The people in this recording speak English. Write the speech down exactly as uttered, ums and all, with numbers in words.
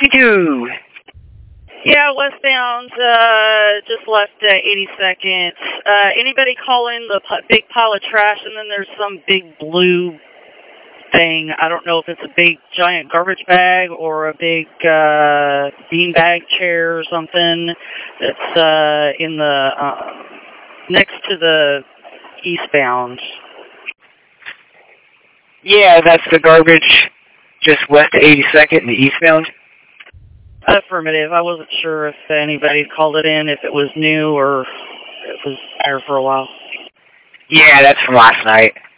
do. Yeah, westbound, uh, just left at eighty-second. Uh, anybody call in the p- big pile of trash, and then there's some big blue thing. I don't know if it's a big giant garbage bag or a big uh, beanbag chair or something that's uh, in the uh, next to the eastbound. Yeah, that's the garbage just west of eighty-second in the eastbound. Affirmative. I wasn't sure if anybody called it in, if it was new or if it was there for a while. Yeah, that's from last night.